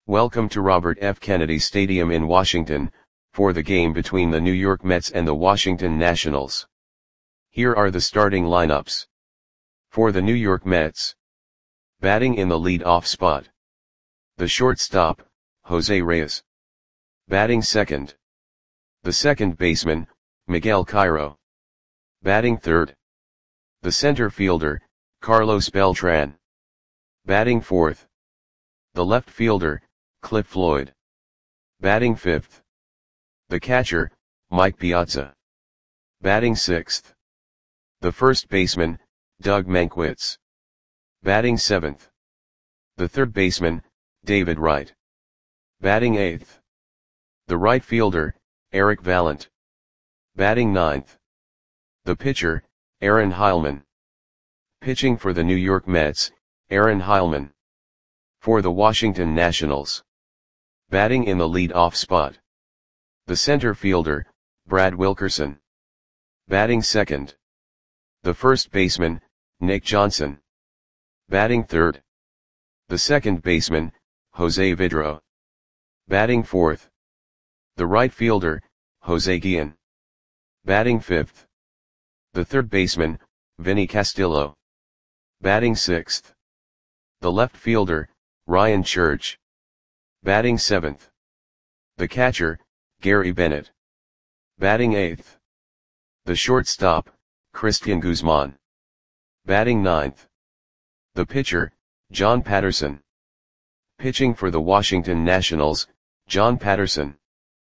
Welcome to Robert F. Kennedy Stadium in Washington, for the game between the New York Mets and the Washington Nationals. Here are the starting lineups. For the New York Mets. Batting in the lead-off spot. The shortstop, Jose Reyes. Batting second. The second baseman, Miguel Cairo. Batting third. The center fielder, Carlos Beltran. Batting fourth. The left fielder, Cliff Floyd. Batting fifth. The catcher, Mike Piazza. Batting sixth. The first baseman, Doug Mankiewicz. Batting seventh. The third baseman, David Wright. Batting eighth. The right fielder, Eric Vallant. Batting ninth. The pitcher, Aaron Heilman. Pitching for the New York Mets, Aaron Heilman. For the Washington Nationals. Batting in the lead-off spot. The center fielder, Brad Wilkerson. Batting second. The first baseman, Nick Johnson. Batting third. The second baseman, Jose Vidro. Batting fourth. The right fielder, Jose Guillen. Batting fifth. The third baseman, Vinny Castillo. Batting sixth. The left fielder, Ryan Church. Batting seventh. The catcher, Gary Bennett. Batting eighth. The shortstop, Christian Guzman. Batting ninth. The pitcher, John Patterson. Pitching for the Washington Nationals, John Patterson.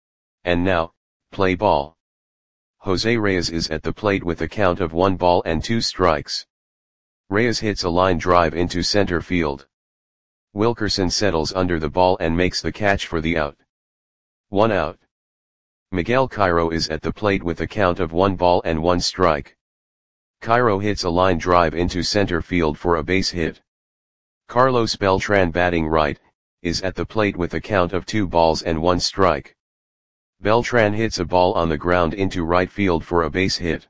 And now, play ball. Jose Reyes is at the plate with a count of 1 ball and 2 strikes. Reyes hits a line drive into center field. Wilkerson settles under the ball and makes the catch for the out. 1 out. Miguel Cairo is at the plate with a count of 1 ball and 1 strike. Cairo hits a line drive into center field for a base hit. Carlos Beltran, batting right, is at the plate with a count of 2 balls and 1 strike. Beltran hits a ball on the ground into right field for a base hit.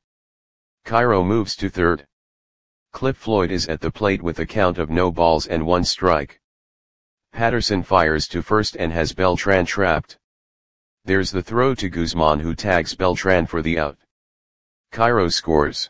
Cairo moves to third. Cliff Floyd is at the plate with a count of no balls and 1 strike. Patterson fires to first and has Beltran trapped. There's the throw to Guzman, who tags Beltran for the out. Cairo scores.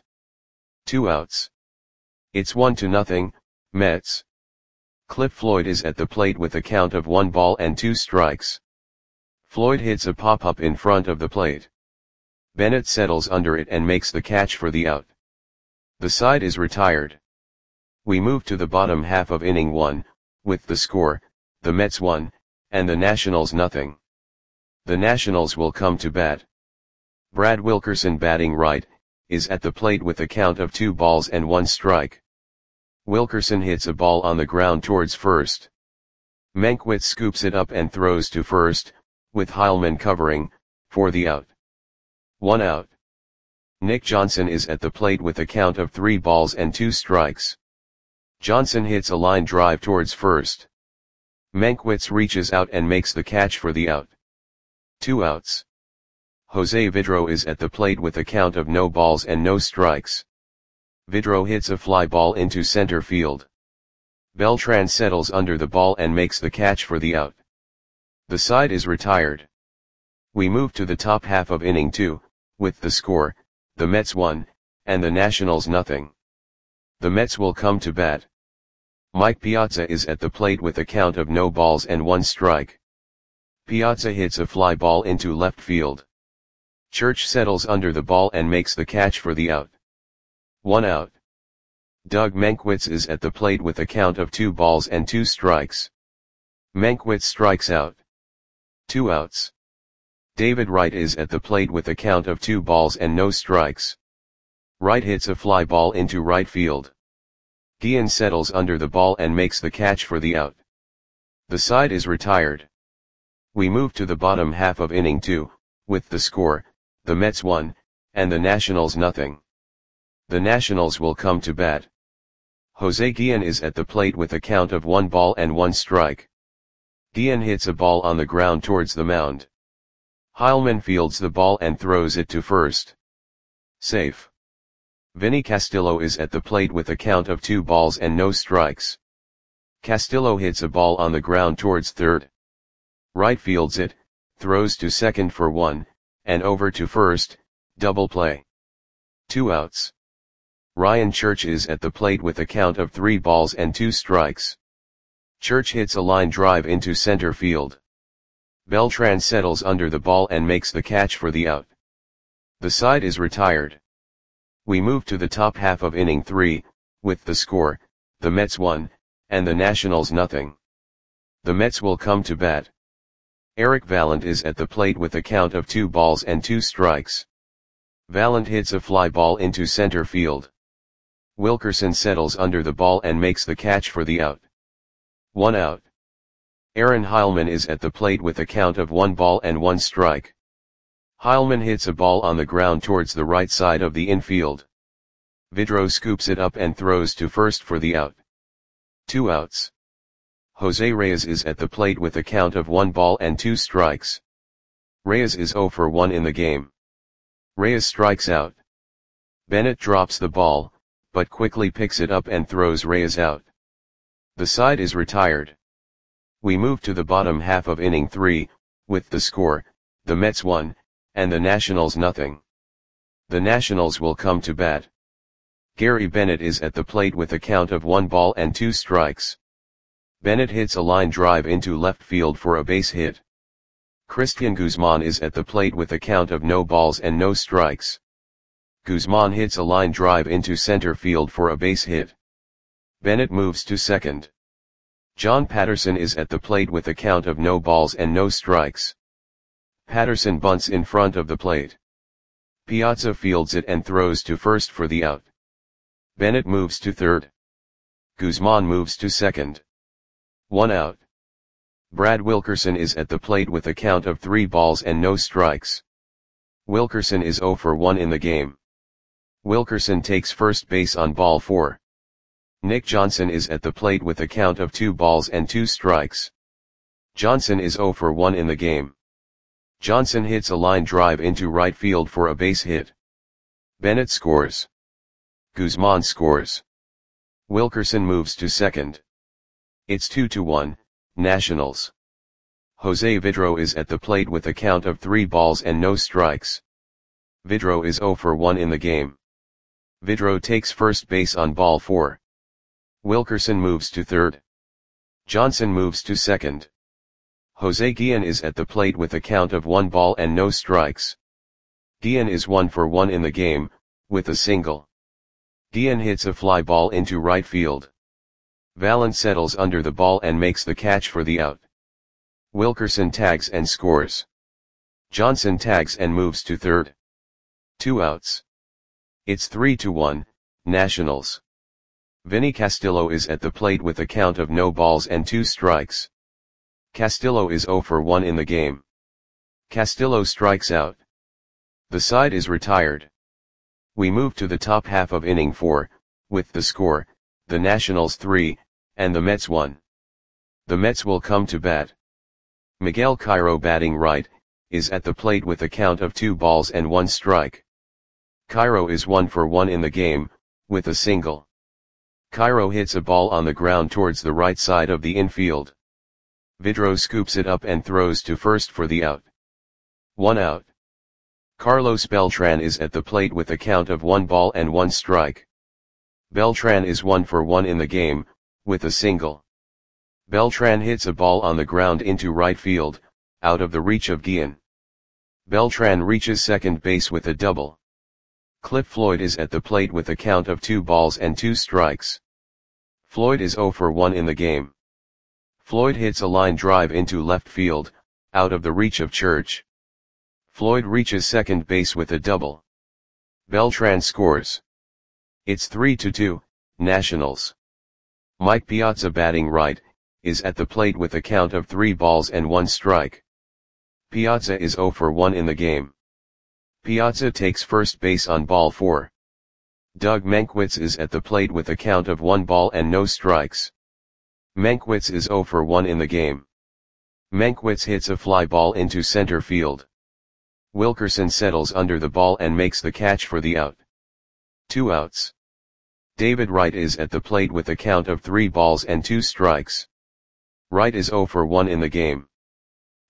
2 outs. It's 1-0, Mets. Cliff Floyd is at the plate with a count of 1 ball and 2 strikes. Floyd hits a pop-up in front of the plate. Bennett settles under it and makes the catch for the out. The side is retired. We move to the bottom half of inning 1, with the score, the Mets 1, and the Nationals 0. The Nationals will come to bat. Brad Wilkerson, batting right, is at the plate with a count of 2 balls and 1 strike. Wilkerson hits a ball on the ground towards first. Mankiewicz scoops it up and throws to first, with Heilman covering, for the out. 1 out. Nick Johnson is at the plate with a count of 3 balls and 2 strikes. Johnson hits a line drive towards first. Mankiewicz reaches out and makes the catch for the out. 2 outs. Jose Vidro is at the plate with a count of no balls and no strikes. Vidro hits a fly ball into center field. Beltran settles under the ball and makes the catch for the out. The side is retired. We move to the top half of inning 2, with the score, the Mets 1, and the Nationals 0. The Mets will come to bat. Mike Piazza is at the plate with a count of no balls and 1 strike. Piazza hits a fly ball into left field. Church settles under the ball and makes the catch for the out. 1 out. Doug Mankiewicz is at the plate with a count of 2 balls and 2 strikes. Mankiewicz strikes out. 2 outs. David Wright is at the plate with a count of 2 balls and no strikes. Wright hits a fly ball into right field. Guillen settles under the ball and makes the catch for the out. The side is retired. We move to the bottom half of inning 2, with the score, the Mets 1, and the Nationals 0. The Nationals will come to bat. Jose Guillen is at the plate with a count of 1 ball and 1 strike. Guillen hits a ball on the ground towards the mound. Heilman fields the ball and throws it to first. Safe. Vinny Castillo is at the plate with a count of 2 balls and no strikes. Castillo hits a ball on the ground towards third. Right fields it, throws to second for 1, and over to first, double play. 2 outs. Ryan Church is at the plate with a count of 3 balls and 2 strikes. Church hits a line drive into center field. Beltran settles under the ball and makes the catch for the out. The side is retired. We move to the top half of inning 3, with the score, the Mets 1, and the Nationals nothing. The Mets will come to bat. Eric Vallant is at the plate with a count of 2 balls and 2 strikes. Vallant hits a fly ball into center field. Wilkerson settles under the ball and makes the catch for the out. 1 out. Aaron Heilman is at the plate with a count of 1 ball and 1 strike. Heilman hits a ball on the ground towards the right side of the infield. Vidro scoops it up and throws to first for the out. 2 outs. Jose Reyes is at the plate with a count of 1 ball and 2 strikes. Reyes is 0 for 1 in the game. Reyes strikes out. Bennett drops the ball, but quickly picks it up and throws Reyes out. The side is retired. We move to the bottom half of inning 3, with the score, the Mets 1, and the Nationals nothing. The Nationals will come to bat. Gary Bennett is at the plate with a count of 1 ball and 2 strikes. Bennett hits a line drive into left field for a base hit. Christian Guzman is at the plate with a count of no balls and no strikes. Guzman hits a line drive into center field for a base hit. Bennett moves to second. John Patterson is at the plate with a count of no balls and no strikes. Patterson bunts in front of the plate. Piazza fields it and throws to first for the out. Bennett moves to third. Guzman moves to second. 1 out. Brad Wilkerson is at the plate with a count of 3 balls and no strikes. Wilkerson is 0 for 1 in the game. Wilkerson takes first base on ball 4. Nick Johnson is at the plate with a count of 2 balls and 2 strikes. Johnson is 0 for 1 in the game. Johnson hits a line drive into right field for a base hit. Bennett scores. Guzman scores. Wilkerson moves to second. It's 2-1, Nationals. Jose Vidro is at the plate with a count of 3 balls and no strikes. Vidro is 0 for 1 in the game. Vidro takes first base on ball 4. Wilkerson moves to third. Johnson moves to second. Jose Guillen is at the plate with a count of 1 ball and no strikes. Guillen is 1 for 1 in the game, with a single. Guillen hits a fly ball into right field. Vallant settles under the ball and makes the catch for the out. Wilkerson tags and scores. Johnson tags and moves to third. 2 outs. It's 3-1, Nationals. Vinny Castillo is at the plate with a count of no balls and 2 strikes. Castillo is 0 for 1 in the game. Castillo strikes out. The side is retired. We move to the top half of inning 4, with the score, the Nationals 3, and the Mets 1. The Mets will come to bat. Miguel Cairo, batting right, is at the plate with a count of 2 balls and 1 strike. Cairo is 1 for 1 in the game, with a single. Cairo hits a ball on the ground towards the right side of the infield. Vidro scoops it up and throws to first for the out. 1 out. Carlos Beltran is at the plate with a count of 1 ball and 1 strike. Beltran is 1 for 1 in the game, with a single. Beltran hits a ball on the ground into right field, out of the reach of Guillen. Beltran reaches second base with a double. Cliff Floyd is at the plate with a count of 2 balls and 2 strikes. Floyd is 0 for 1 in the game. Floyd hits a line drive into left field, out of the reach of Church. Floyd reaches second base with a double. Beltran scores. It's 3-2, Nationals. Mike Piazza, batting right, is at the plate with a count of 3 balls and 1 strike. Piazza is 0 for 1 in the game. Piazza takes first base on ball 4. Doug Mankiewicz is at the plate with a count of 1 ball and no strikes. Mankiewicz is 0 for 1 in the game. Mankiewicz hits a fly ball into center field. Wilkerson settles under the ball and makes the catch for the out. 2 outs. David Wright is at the plate with a count of 3 balls and 2 strikes. Wright is 0 for 1 in the game.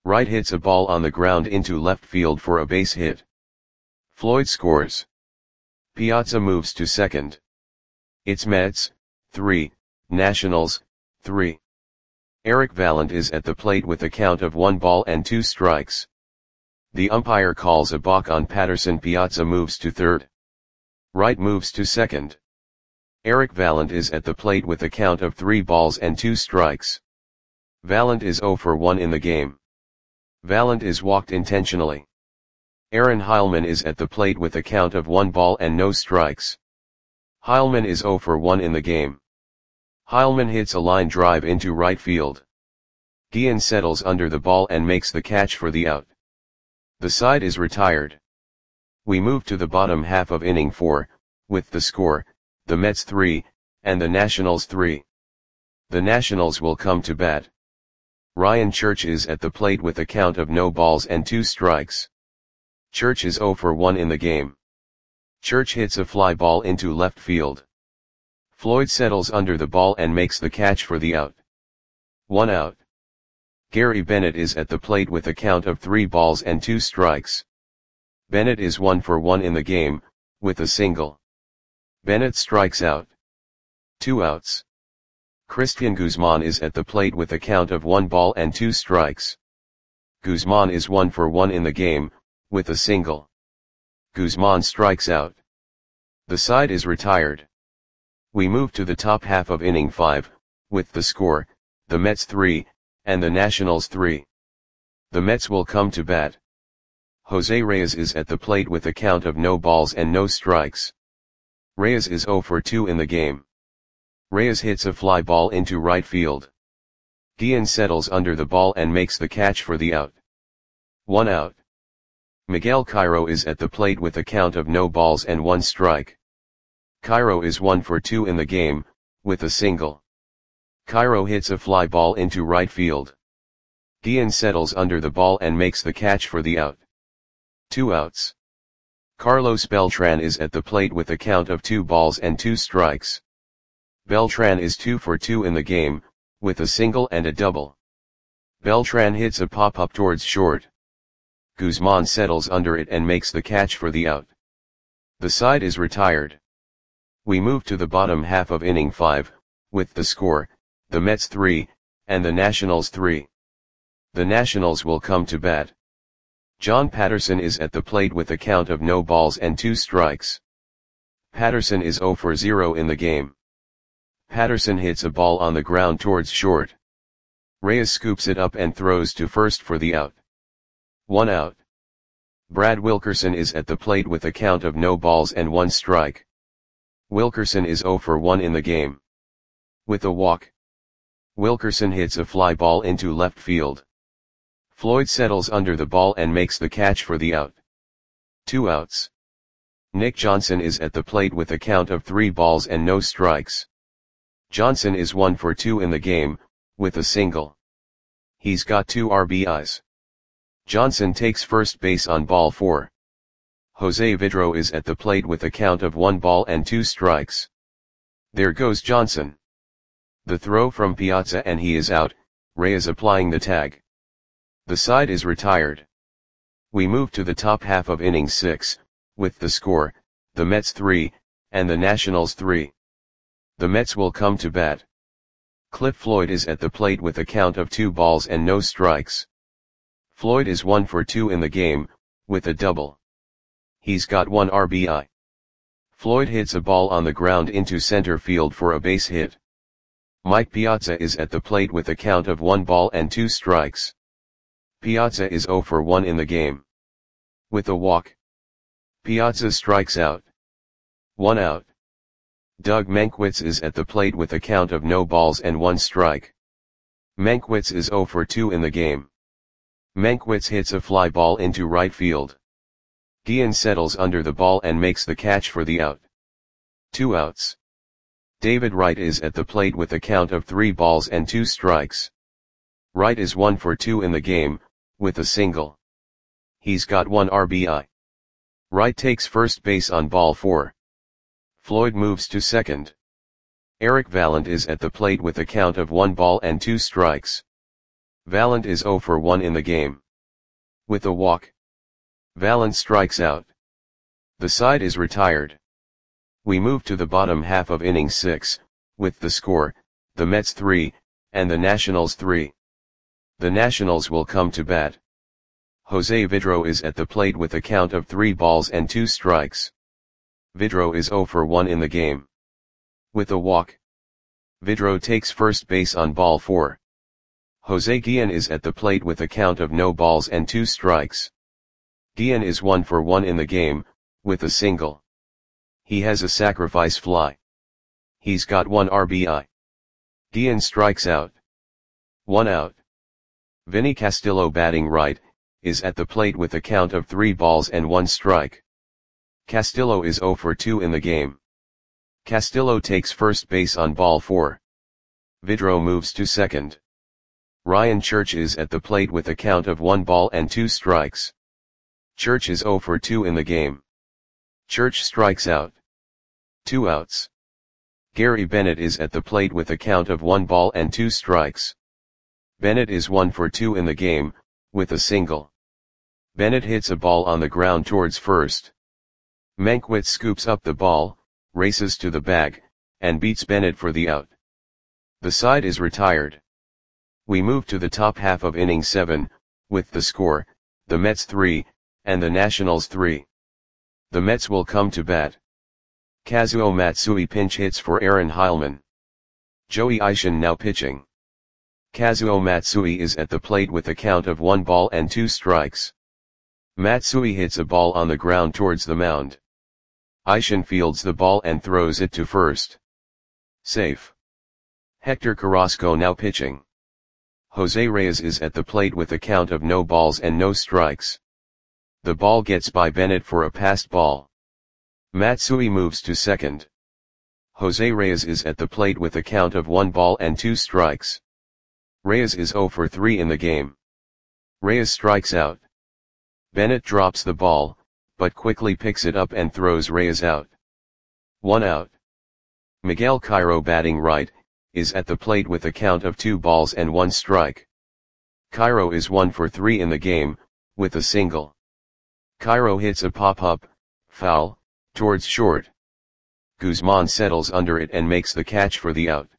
Wright hits a ball on the ground into left field for a base hit. Floyd scores. Piazza moves to second. It's Mets, 3, Nationals, 3. Eric Vallant is at the plate with a count of 1 ball and 2 strikes. The umpire calls a balk on Patterson. Piazza moves to third. Wright moves to second. Eric Vallant is at the plate with a count of 3 balls and 2 strikes. Vallant is 0 for 1 in the game. Vallant is walked intentionally. Aaron Heilman is at the plate with a count of 1 ball and no strikes. Heilman is 0 for 1 in the game. Heilman hits a line drive into right field. Guillen settles under the ball and makes the catch for the out. The side is retired. We move to the bottom half of inning 4, with the score, the Mets 3, and the Nationals 3. The Nationals will come to bat. Ryan Church is at the plate with a count of no balls and 2 strikes. Church is 0 for 1 in the game. Church hits a fly ball into left field. Floyd settles under the ball and makes the catch for the out. 1 out. Gary Bennett is at the plate with a count of 3 balls and 2 strikes. Bennett is 1 for 1 in the game, with a single. Bennett strikes out. 2 outs. Christian Guzman is at the plate with a count of 1 ball and 2 strikes. Guzman is 1 for 1 in the game, with a single. Guzman strikes out. The side is retired. We move to the top half of inning 5, with the score, the Mets 3, and the Nationals 3. The Mets will come to bat. Jose Reyes is at the plate with a count of no balls and no strikes. Reyes is 0 for 2 in the game. Reyes hits a fly ball into right field. Guillen settles under the ball and makes the catch for the out. 1 out. Miguel Cairo is at the plate with a count of no balls and 1 strike. Cairo is 1 for 2 in the game, with a single. Cairo hits a fly ball into right field. Guillen settles under the ball and makes the catch for the out. 2 outs. Carlos Beltran is at the plate with a count of 2 balls and 2 strikes. Beltran is 2 for 2 in the game, with a single and a double. Beltran hits a pop-up towards short. Guzman settles under it and makes the catch for the out. The side is retired. We move to the bottom half of inning 5, with the score, the Mets 3, and the Nationals 3. The Nationals will come to bat. John Patterson is at the plate with a count of no balls and 2 strikes. Patterson is 0 for 0 in the game. Patterson hits a ball on the ground towards short. Reyes scoops it up and throws to first for the out. 1 out. Brad Wilkerson is at the plate with a count of no balls and 1 strike. Wilkerson is 0 for 1 in the game. With a walk. Wilkerson hits a fly ball into left field. Floyd settles under the ball and makes the catch for the out. 2 outs. Nick Johnson is at the plate with a count of 3 balls and no strikes. Johnson is 1 for 2 in the game, with a single. He's got 2 RBIs. Johnson takes first base on ball 4. Jose Vidro is at the plate with a count of 1 ball and 2 strikes. There goes Johnson. The throw from Piazza and he is out, Reyes applying the tag. The side is retired. We move to the top half of inning 6, with the score, the Mets 3, and the Nationals 3. The Mets will come to bat. Cliff Floyd is at the plate with a count of 2 balls and no strikes. Floyd is 1 for 2 in the game, with a double. He's got 1 RBI. Floyd hits a ball on the ground into center field for a base hit. Mike Piazza is at the plate with a count of 1 ball and 2 strikes. Piazza is 0 for 1 in the game. With a walk. Piazza strikes out. 1 out. Doug Mankiewicz is at the plate with a count of no balls and 1 strike. Mankiewicz is 0 for 2 in the game. Mankiewicz hits a fly ball into right field. Guillen settles under the ball and makes the catch for the out. 2 outs. David Wright is at the plate with a count of 3 balls and 2 strikes. Wright is 1 for 2 in the game, with a single. He's got 1 RBI. Wright takes first base on ball 4. Floyd moves to second. Eric Vallant is at the plate with a count of 1 ball and 2 strikes. Valent is 0 for 1 in the game. With a walk, Valent strikes out. The side is retired. We move to the bottom half of inning 6, with the score, the Mets 3, and the Nationals 3. The Nationals will come to bat. Jose Vidro is at the plate with a count of 3 balls and 2 strikes. Vidro is 0 for 1 in the game. With a walk, Vidro takes first base on ball 4. Jose Guillen is at the plate with a count of no balls and 2 strikes. Guillen is 1 for 1 in the game, with a single. He has a sacrifice fly. He's got 1 RBI. Guillen strikes out. 1 out. Vinny Castillo, batting right, is at the plate with a count of 3 balls and 1 strike. Castillo is 0 for 2 in the game. Castillo takes first base on ball 4. Vidro moves to second. Ryan Church is at the plate with a count of 1 ball and 2 strikes. Church is 0 for 2 in the game. Church strikes out. 2 outs. Gary Bennett is at the plate with a count of 1 ball and 2 strikes. Bennett is 1 for 2 in the game, with a single. Bennett hits a ball on the ground towards first. Mankiewicz scoops up the ball, races to the bag, and beats Bennett for the out. The side is retired. We move to the top half of inning 7, with the score, the Mets 3, and the Nationals 3. The Mets will come to bat. Kazuo Matsui pinch hits for Aaron Heilman. Joey Ishin now pitching. Kazuo Matsui is at the plate with a count of 1 ball and 2 strikes. Matsui hits a ball on the ground towards the mound. Ishin fields the ball and throws it to first. Safe. Hector Carrasco now pitching. Jose Reyes is at the plate with a count of no balls and no strikes. The ball gets by Bennett for a passed ball. Matsui moves to second. Jose Reyes is at the plate with a count of 1 ball and 2 strikes. Reyes is 0 for 3 in the game. Reyes strikes out. Bennett drops the ball, but quickly picks it up and throws Reyes out. 1 out. Miguel Cairo, batting right, is at the plate with a count of 2 balls and 1 strike. Cairo is 1 for 3 in the game, with a single. Cairo hits a pop-up, foul, towards short. Guzman settles under it and makes the catch for the out.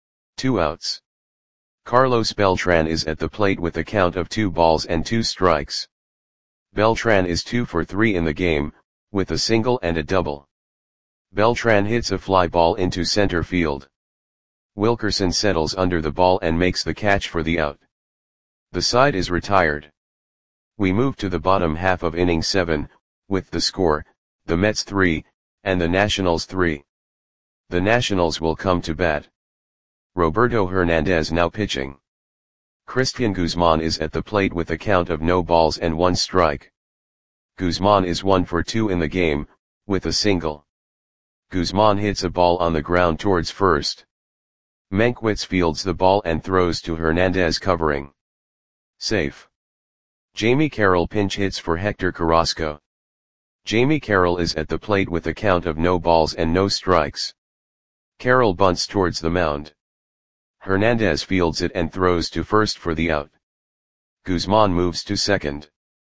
2 outs. Carlos Beltran is at the plate with a count of 2 balls and 2 strikes. Beltran is 2 for 3 in the game, with a single and a double. Beltran hits a fly ball into center field. Wilkerson settles under the ball and makes the catch for the out. The side is retired. We move to the bottom half of inning 7, with the score, the Mets 3, and the Nationals 3. The Nationals will come to bat. Roberto Hernandez now pitching. Christian Guzman is at the plate with a count of no balls and 1 strike. Guzman is 1 for 2 in the game, with a single. Guzman hits a ball on the ground towards first. Mankiewicz fields the ball and throws to Hernandez, covering. Safe. Jamie Carroll pinch hits for Hector Carrasco. Jamie Carroll is at the plate with a count of no balls and no strikes. Carroll bunts towards the mound. Hernandez fields it and throws to first for the out. Guzman moves to second.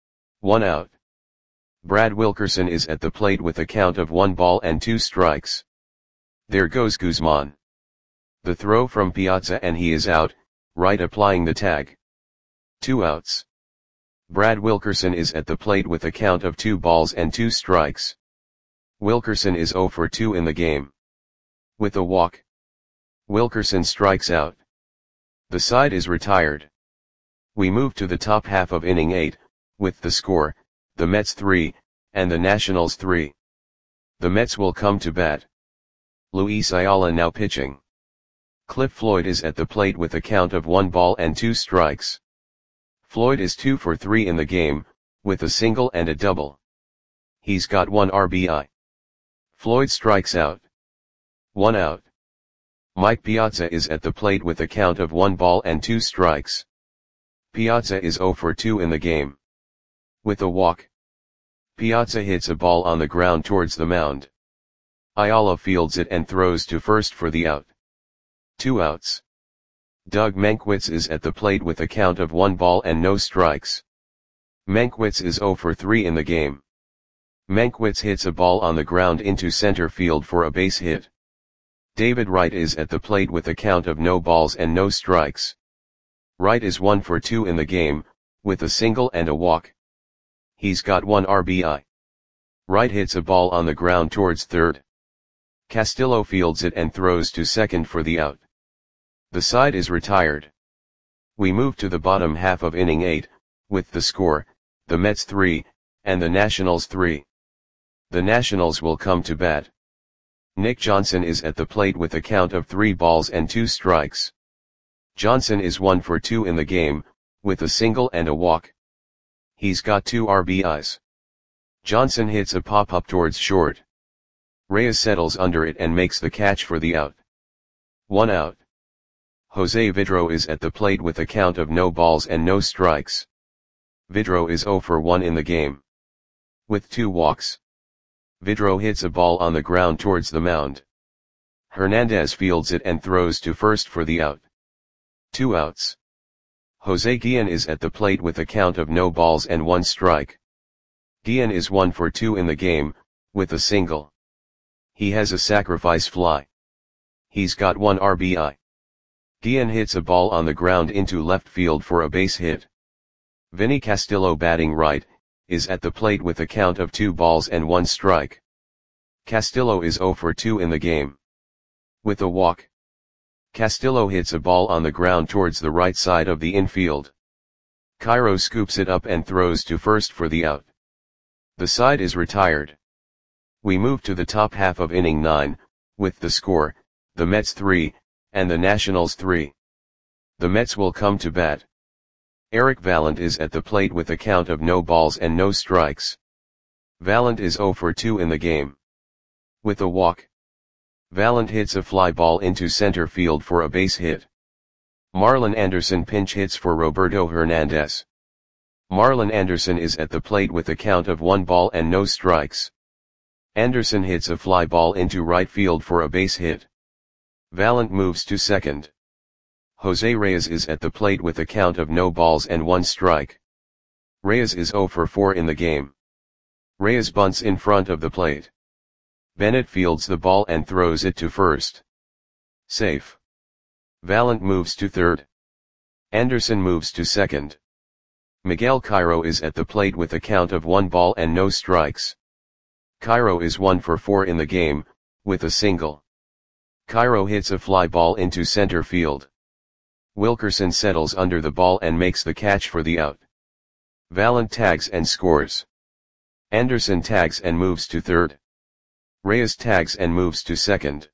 1 out. Brad Wilkerson is at the plate with a count of 1 ball and 2 strikes. There goes Guzman. The throw from Piazza and he is out, right, applying the tag. 2 outs. Brad Wilkerson is at the plate with a count of 2 balls and 2 strikes. Wilkerson is 0 for 2 in the game. With a walk, Wilkerson strikes out. The side is retired. We move to the top half of inning 8, with the score, the Mets 3, and the Nationals 3. The Mets will come to bat. Luis Ayala now pitching. Cliff Floyd is at the plate with a count of 1 ball and 2 strikes. Floyd is 2 for 3 in the game, with a single and a double. He's got 1 RBI. Floyd strikes out. 1 out. Mike Piazza is at the plate with a count of 1 ball and 2 strikes. Piazza is 0 for 2 in the game. With a walk, Piazza hits a ball on the ground towards the mound. Ayala fields it and throws to first for the out. 2 outs. Doug Mankiewicz is at the plate with a count of 1 ball and no strikes. Mankiewicz is 0 for 3 in the game. Mankiewicz hits a ball on the ground into center field for a base hit. David Wright is at the plate with a count of no balls and no strikes. Wright is 1 for 2 in the game, with a single and a walk. He's got 1 RBI. Wright hits a ball on the ground towards third. Castillo fields it and throws to second for the out. The side is retired. We move to the bottom half of inning 8, with the score, the Mets 3, and the Nationals 3. The Nationals will come to bat. Nick Johnson is at the plate with a count of 3 balls and 2 strikes. Johnson is 1 for 2 in the game, with a single and a walk. He's got 2 RBIs. Johnson hits a pop-up towards short. Reyes settles under it and makes the catch for the out. 1 out. Jose Vidro is at the plate with a count of no balls and no strikes. Vidro is 0 for 1 in the game. With 2 walks. Vidro hits a ball on the ground towards the mound. Hernandez fields it and throws to first for the out. 2 outs. Jose Guillen is at the plate with a count of no balls and 1 strike. Guillen is 1 for 2 in the game, with a single. He has a sacrifice fly. He's got 1 RBI. Guillen hits a ball on the ground into left field for a base hit. Vinny Castillo, batting right, is at the plate with a count of 2 balls and 1 strike. Castillo is 0 for 2 in the game. With a walk. Castillo hits a ball on the ground towards the right side of the infield. Cairo scoops it up and throws to first for the out. The side is retired. We move to the top half of inning 9, with the score, the Mets 3, and the Nationals 3. The Mets will come to bat. Eric Vallant is at the plate with a count of no balls and no strikes. Vallant is 0 for 2 in the game. With a walk. Vallant hits a fly ball into center field for a base hit. Marlon Anderson pinch hits for Roberto Hernandez. Marlon Anderson is at the plate with a count of 1 ball and no strikes. Anderson hits a fly ball into right field for a base hit. Vallant moves to second. Jose Reyes is at the plate with a count of no balls and 1 strike. Reyes is 0 for 4 in the game. Reyes bunts in front of the plate. Bennett fields the ball and throws it to first. Safe. Vallant moves to third. Anderson moves to second. Miguel Cairo is at the plate with a count of 1 ball and no strikes. Cairo is 1 for 4 in the game, with a single. Cairo hits a fly ball into center field. Wilkerson settles under the ball and makes the catch for the out. Vallant tags and scores. Anderson tags and moves to third. Reyes tags and moves to second.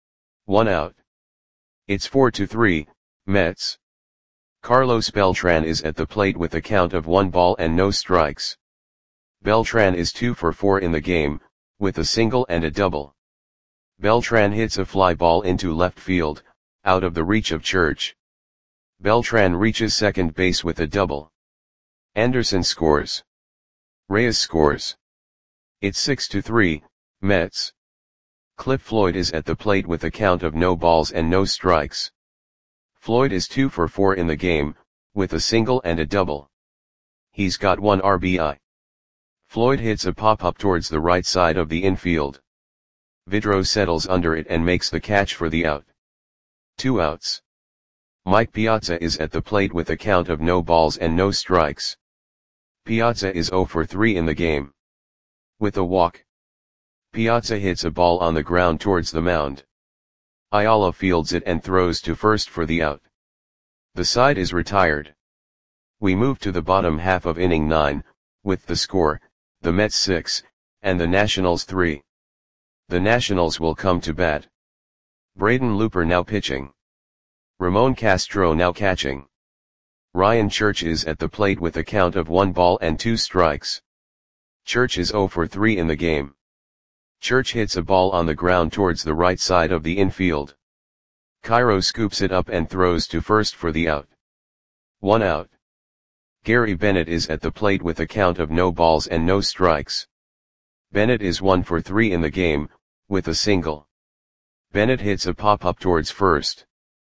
1 out. It's 4-3, Mets. Carlos Beltran is at the plate with a count of 1 ball and no strikes. Beltran is 2 for 4 in the game, with a single and a double. Beltran hits a fly ball into left field, out of the reach of Church. Beltran reaches second base with a double. Anderson scores. Reyes scores. It's 6-3, Mets. Cliff Floyd is at the plate with a count of no balls and no strikes. Floyd is 2 for 4 in the game, with a single and a double. He's got 1 RBI. Floyd hits a pop-up towards the right side of the infield. Vidro settles under it and makes the catch for the out. 2 outs. Mike Piazza is at the plate with a count of no balls and no strikes. Piazza is 0 for 3 in the game. With a walk. Piazza hits a ball on the ground towards the mound. Ayala fields it and throws to first for the out. The side is retired. We move to the bottom half of inning 9, with the score, the Mets 6, and the Nationals 3. The Nationals will come to bat. Braden Looper now pitching. Ramon Castro now catching. Ryan Church is at the plate with a count of 1 ball and 2 strikes. Church is 0 for 3 in the game. Church hits a ball on the ground towards the right side of the infield. Cairo scoops it up and throws to first for the out. 1 out. Gary Bennett is at the plate with a count of no balls and no strikes. Bennett is 1 for 3 in the game, with a single. Bennett hits a pop-up towards first.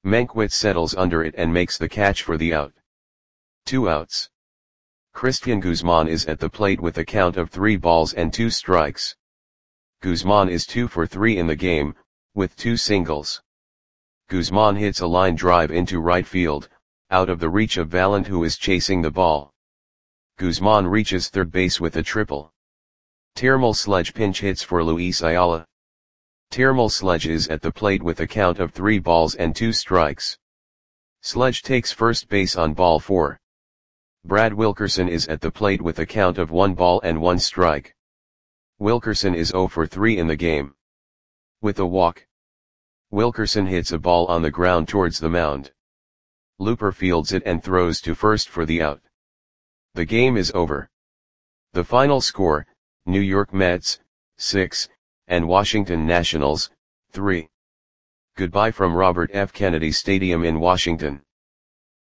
Mankiewicz settles under it and makes the catch for the out. 2 outs. Cristian Guzman is at the plate with a count of 3 balls and 2 strikes. Guzman is 2 for 3 in the game, with 2 singles. Guzman hits a line drive into right field, out of the reach of Valant, who is chasing the ball. Guzman reaches third base with a triple. Termal Sledge pinch hits for Luis Ayala. Termal Sledge is at the plate with a count of 3 balls and 2 strikes. Sledge takes first base on ball 4. Brad Wilkerson is at the plate with a count of 1 ball and 1 strike. Wilkerson is 0 for 3 in the game. With a walk, Wilkerson hits a ball on the ground towards the mound. Looper fields it and throws to first for the out. The game is over. The final score, New York Mets, 6, and Washington Nationals, 3. Goodbye from Robert F. Kennedy Stadium in Washington.